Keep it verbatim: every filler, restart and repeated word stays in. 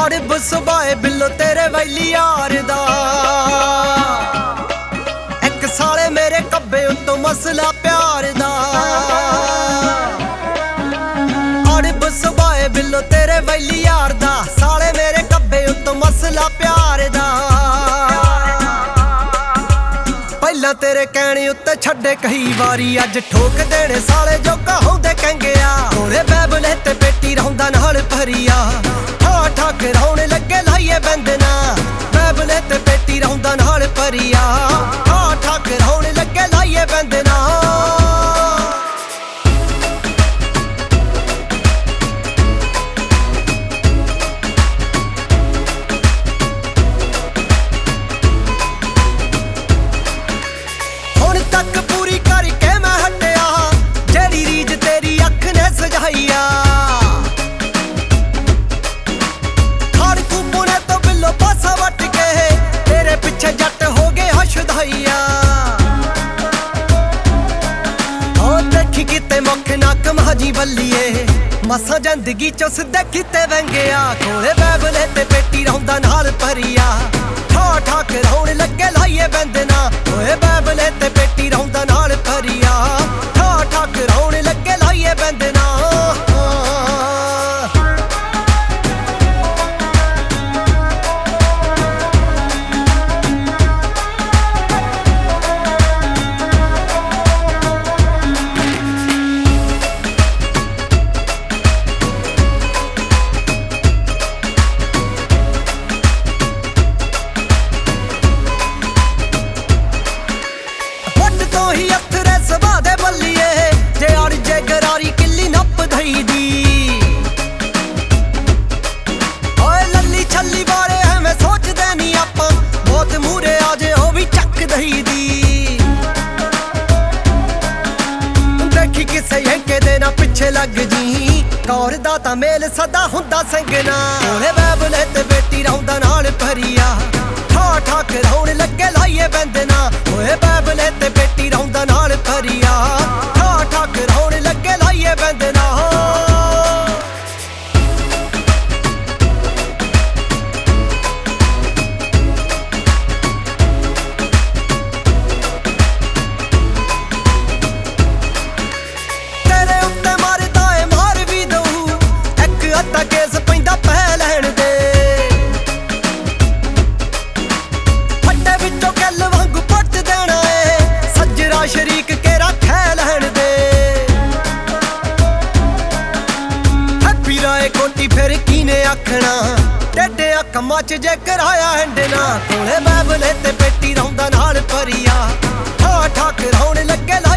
ਅੜਬ ਸੁਭਾਏ ਬਿੱਲੋ ਤੇਰੇ ਵੈਲੀ ਯਾਰ ਦਾ ਇੱਕ ਸਾਲੇ ਮੇਰੇ ਕੱਬੇ ਉੱਤੋਂ ਮਸਲਾ ਪਿਆਰ ਦਾ ਅੜਬ ਸੁਭਾਏ ਬਿੱਲੋ ਤੇਰੇ ਵੈਲੀ ਯਾਰ ਦਾ ਸਾਲੇ ਮੇਰੇ ਕੱਬੇ ਉੱਤੋਂ ਮਸਲਾ ਪਿਆਰ ਦਾ ਪਹਿਲਾਂ ਤੇਰੇ ਕਹਿਣੇ ਉੱਤੇ ਛੱਡੇ ਕਈ ਵਾਰੀ ਅੱਜ ਠੋਕ ਦੇਣੇ ਸਾਲੇ ਜੋ ਕਹਾਉਂਦੇ ਕੰਗਿਆ ਕੋਲੇ ਬੈਬਲੇ ਤੇ ਪੇਟੀ ਰਹੁੰਦਾ ਨਾਲ ਭਰੀਆ ਠਾ ਠਾ ਕਰਾਉਣ ਲੱਗੇ ਲਾਈਏ ਬੰਦਨਾ ਬੈਬਲੇ ਤੇ ਪੇਟੀ ਰਹੁੰਦਾ ਨਾਲ ਭਰੀਆ ਠਾ ਠਾ ਕਰਾਉਣ ਲੱਗੇ ਲਾਈਏ ਬੰਦਨਾ ਤੱਕ ਪੂਰੀ ਕਰਕੇ ਮੈਂ ਹਟਿਆ ਜਿਹੜੀ ਰੀਜ ਤੇਰੀ ਅੱਖ ਨੇ ਸਜਾਈਆ ਖੜ ਕੁੰਬਣੇ ਤੋਂ ਬਿੱਲੋ ਪਾਸਾ ਵੱਟ ਕੇ ਤੇਰੇ ਪਿੱਛੇ ਜੱਟ ਹੋ ਗਏ ਹਸ਼ਦਾਈਆ ਉਹ ਦੇਖੀ ਕਿਤੇ ਮੁੱਖ ਨਾ ਕਮਾਜੀ ਬੱਲੀਏ ਮਸਾਂ ਜ਼ਿੰਦਗੀ ਚੋਂ ਸਿੱਧੇ ਕਿਤੇ ਵੰਗਿਆ ਕੋਲੇ ਬੈਬਲੇ ਤੇ ਪੇਟੀ ਰਹੁੰਦਾ ਨਾਲ ਭਰੀਆ ਠਾ ਠਾ ਕਰਾਉਣ ਲੱਗੇ ਲਾਈਏ ਬੰਦਨਾ ਓਏ ਬੈਬਲੇ ਤੇ ਪੇਟੀ ਰਹੁੰਦਾ ਨਾਲ ਭਰੀਆ ਠਾ ਠਾ ਕਰਾਉਣ ਲੱਗੇ ਲਾਈਏ ਬੰਦਨਾ ਹੀ ਅਥਰੇ ਸਭਾ ਦੇ ਬੱਲੀਏ ਜੇ ਅੜ ਜੇ ਗਰਾਰੀ ਕਿੱਲੀ ਨੱਪ ਧਈ ਦੀ ਓਏ ਲੱਲੀ ਛੱਲੀ ਬਾਰੇ ਐਵੇਂ ਸੋਚਦੇ ਨਹੀਂ ਆਪਾਂ ਬਹੁਤ ਮੂਰੇ ਆ ਜੇ ਉਹ ਵੀ ਚੱਕ ਦਈ ਦੀ ਦੇਖੀ ਕਿਸੇ ਹੈਂਕੇ ਦੇ ਨਾ ਪਿੱਛੇ ਲੱਗ ਜੀ ਕੌਰ ਦਾ ਤਾਂ ਮੇਲ ਸਦਾ ਹੁੰਦਾ ਸੰਗਨਾ ਓਏ ਬੈਬਲੇ ਤੇ ਬੇਟੀ ਰਹੁੰਦਾ ਨਾਲ ਭਰੀਆ ਠਾ ਠਾ ਕਰਾਉਣ ਲੱਗੇ ਲਾਈਏ ਬੰਦਨਾ ਓਏ ਬੈਬਲੇ ਤੇ ਬੇਟੀ ਰਹੁੰਦਾ ਨਾਲ ਭਰੀਆ ਠਾ ਠਾ ਕਰਾਉਣ ਲੱਗੇ ਲਾਈਏ ਬੰਦਨਾ ਤੇਰੇ ਉੱਤੇ ਮਾਰਦਾ ਏ ਮਾਰ ਵੀ ਦਊ ਇੱਕ ਅੱਧਾ ਕੇਸ ਪੈਂਦਾ ਪੈ ਲੈਣ ਦੇ ਸ਼ਰੀਕ ਕੇ ਰੱਖੈ ਲੈਣ ਦੇ ਹੈਪੀ ਰਾਏ ਕੋਟੀ ਫਿਰ ਕੀਨੇ ਆਖਣਾ ਟੇਡੇ ਅੱਖਾਂ ਚ ਜੇ ਕਰਾਇਆ ਹੰਡਣਾ ਕੋਲੇ ਬੈਬਲੇ ਤੇ ਪੇਟੀ ਰਹੁੰਦਾ ਨਾਲ ਭਰੀਆ ਠਾ ਠਾ ਕਰਾਉਣ ਲੱਗੇ